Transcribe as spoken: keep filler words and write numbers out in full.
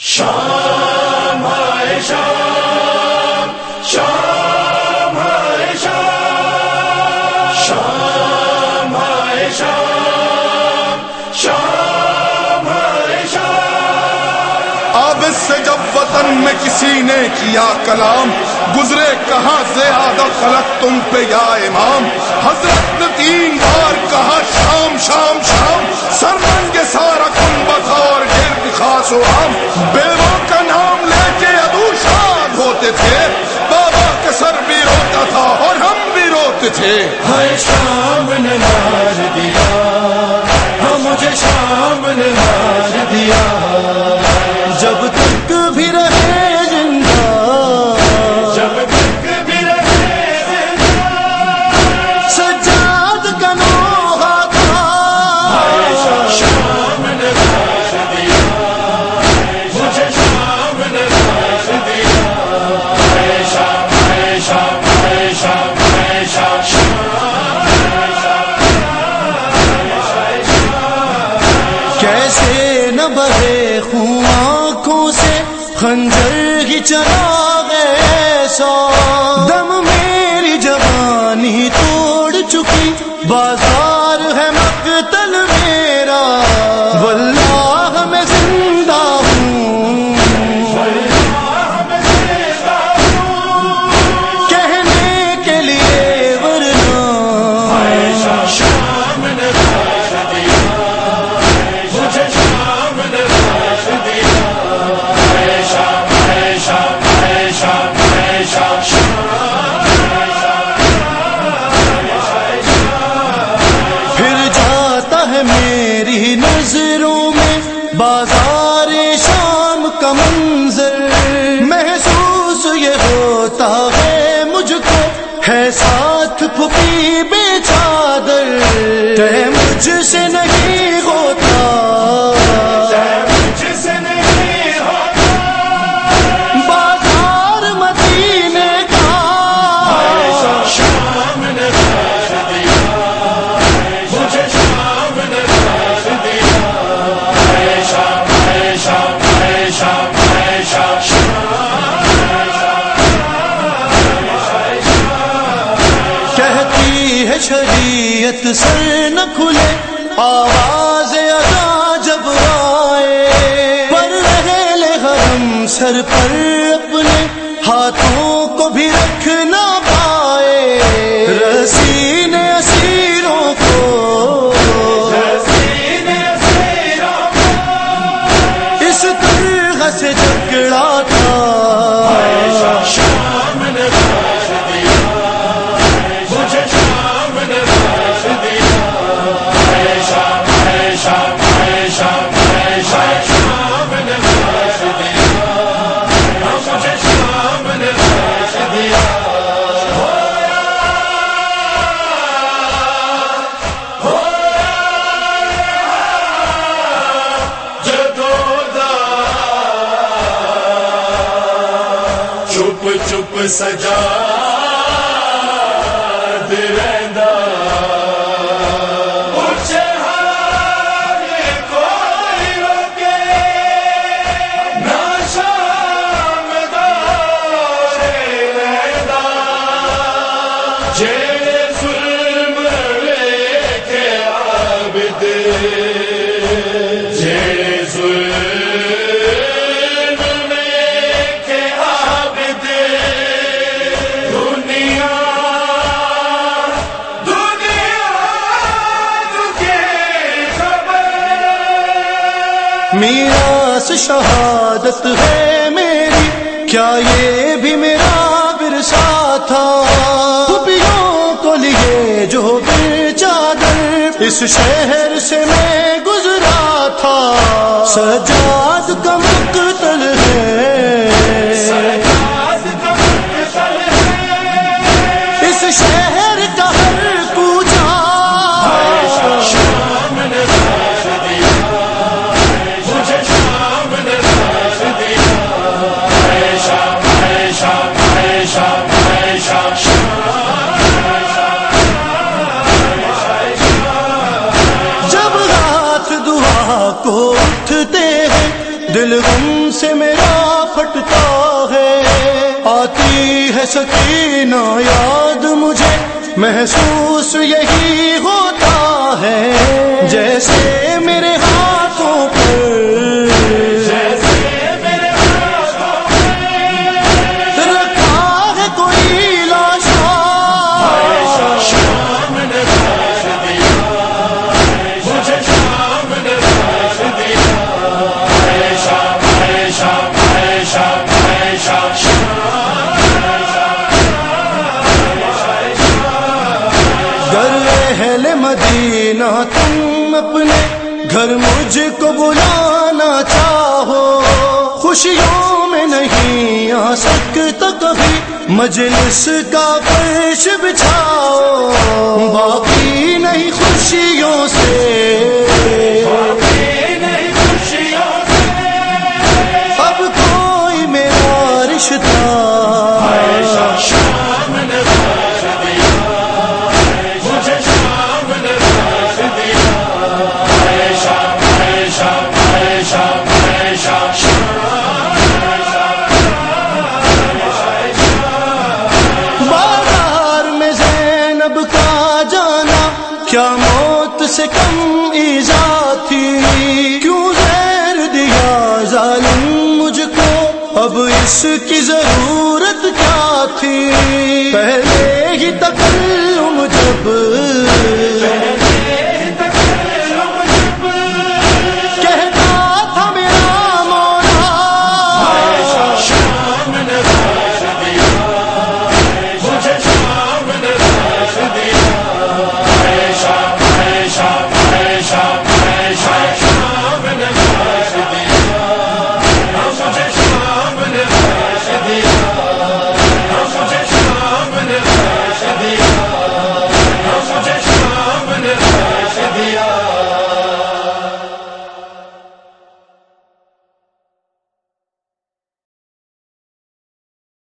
شام ہے شام، شام ہے شام، شام ہے شام، شام ہے شام۔ اب سے جب وطن میں کسی نے کیا کلام، گزرے کہاں زیادہ خلق تم پہ یا امام۔ حضرت نے تین بار کہا شام شام شام، سرمنگ سارا کن بطور گرد خاص و عام۔ بیووں کا نام لے کے ابو شاد ہوتے تھے، بابا کا سر بھی روتا تھا اور ہم بھی روتے تھے۔ ہے شام نے مار دیا، ہاں مجھے شام نے مار دیا، جب تک بھی رہے زندہ، جب تک بھی رہے زندہ، سجاد کا نوحہ تھا۔ شام نے مار دیا، مجھے شام نے مار دیا، شام ہے شام ہے شام ہے شام۔ کیسے نہ بہے خون آنکھوں سے، خنجر ہی چلا گئے سو، دم میری جوانی توڑ چکی، بازار ہے مقتل میرا، واللہ میں زندہ ہوں، کہنے کے لیے ورنہ۔ شام نے مار دیا، مجھے شام نے مار دیا، شام ہے شام ہے شام ہے شام۔ پھر جاتا ہے میری نظروں میں بازار شام کا منظر، محسوس یہ ہوتا ہے مجھ کو ہے ساتھ پھپھی بے چادر، کہ مجھ سے نہیں ہوتا، مجھ سے نہیں ہوتا، بازار مدینے کا۔ شام نے مار دیا، مجھے شام نے مار دیا، شام ہے شام ہے شام ہے شام۔ کہتی ہے شریعت سر نہ کھلے، آواز اذان جب آئے، پر رحل حرم سر پر اپنے ہاتھوں کو بھی رکھ نہ پائے، رسین اسیروں کو اس طرح سے جکڑا تھا۔ شام نے مار دیا، مجھے شام نے مار دیا، شام ہے شام ہے شام ہے شام نے مار دیا، مجھے شام نے مار دیا۔ چپ چپ سجا رہندا، پوچھے ہر کوئی روکے، نہ شام دا رہندا، جیڑے ظلم ویکھے عابد، جیڑے ظلم میراث شہادت ہے میری، کیا یہ بھی میرا ورثہ تھا؟ پھپھیوں کو لیے جو پھر چادر اس شہر سے میں گزرا تھا، سجاد کا مقتل ہے، سجاد کا مقتل ہے، اس شہر کا ہر کوچہ۔ شام نے مار دیا، مجھے شام نے مار دیا، شام ہے شام ہے شام ہے شام۔ جب رات دعا کو اٹھتے ہیں، دل غم سے میرا پھٹتا ہے، آتی ہے سکینہ یاد مجھے، محسوس یہی ہوتا ہے جیسے میرے ہاتھوں پر رکھا ہے کوئی لاشا۔ شام نے بخش دیا مجھے، شام نے بخش دیا، اے شام اے شام اے شام اے شام۔ گر اہل مدینہ تم اپنے گھر مجھ کو بلانا چاہو، خوشیوں میں نہیں آ سکتا کبھی، مجلس کا فرش بچھاؤ، باقی نہیں خوشیوں سے، اب کوئی میرا رشتہ۔ شام نے بخش دیا مجھے، شام نے بخش دیا، اے شام اے شام اے شام اے شام۔ بازار میں زینب کا جانا کیا موت سے کم ایزا تھی، کیوں زہر دیا ظالم مجھ کو، اب اس کی ضرورت کیا تھی، پہلے ہی تکلم جب